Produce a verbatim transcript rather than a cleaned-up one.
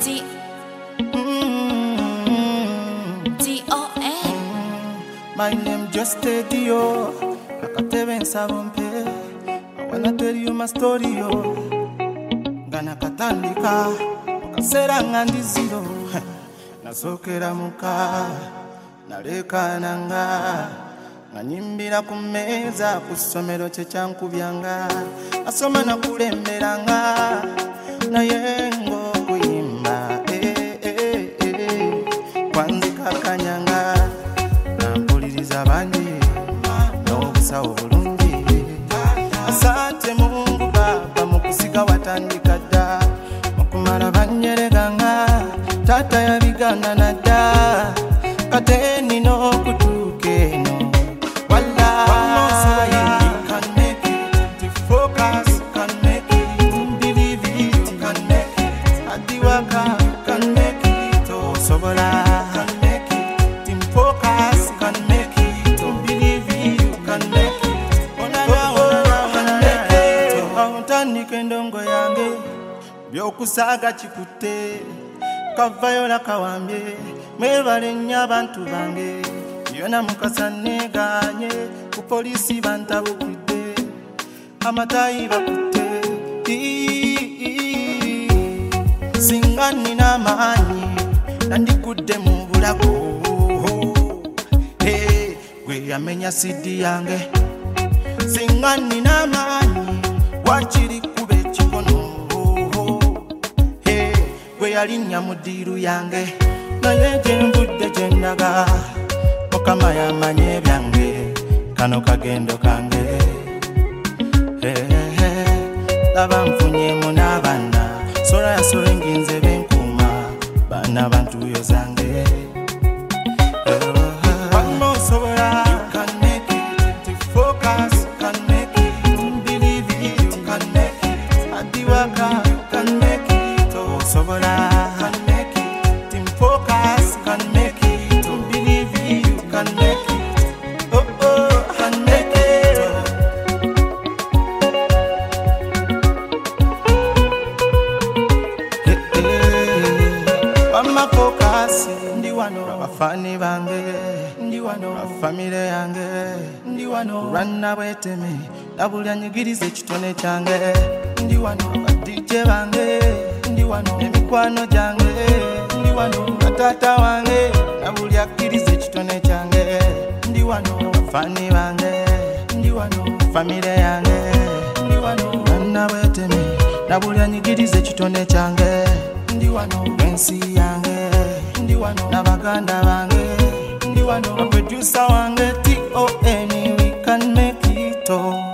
T T O N. My name just Tedio. Nakatebe nsabompe. I wanna tell you my story yo. Gana katandika. Kasera ngandi zero. Nasokera muka. Naleka nanga. Nanyimbira kumeza kusomero che chanku byanga. Asoma na kulemberanga. Na yengo kuimba. Eh eh eh. Kwanzika kanyanga. Nampuliriza banji. No busawo bulungi. Asante Mungu Baba mukusiga watandika dda. Mukumala banyereganga. Tata yabigana nadda. Kateni no kutuke no. Ndongo yange byokusaga chikute kavayola kawambye mwebale nnyo abantu bange yona mukasa neganye ku polisi bantabukidde amatayi bakutte singa nina amaanyi nandikudde mu bulago hey, gwe yamenya sidi yange singa nina amaanyi wachiri kube chikono hey, gwe yalinya mudiru yange naye jembudde jendaga mukama yamanye byange kano kagendo kange hey, hey, laba nfunye munabana sora yasore nginze benkuma bana bantu yo zange hey, hey, one more sobora you can make it to focus can make it believe it you can make it adiwaka you can make it oh sobora can make it team focus can make it to believe it you can make it oh oh can make it hey, hey. Wama focus ndi wano abafani bange ndi wano family yange ndi wano rana bweteme nabulya nyigirize kitone kyange ndi wano D J bange ndi wano emikwano jange ndi wano tata wange nabulya kirize kitone kyange ndi wano fani bange ndi wano family yange ndi wano rana bweteme nabulya nyigirize kitone kyange ndi wano ensi yange ndi wano nabaganda bange ndi wano producer wange T O N we can make it all.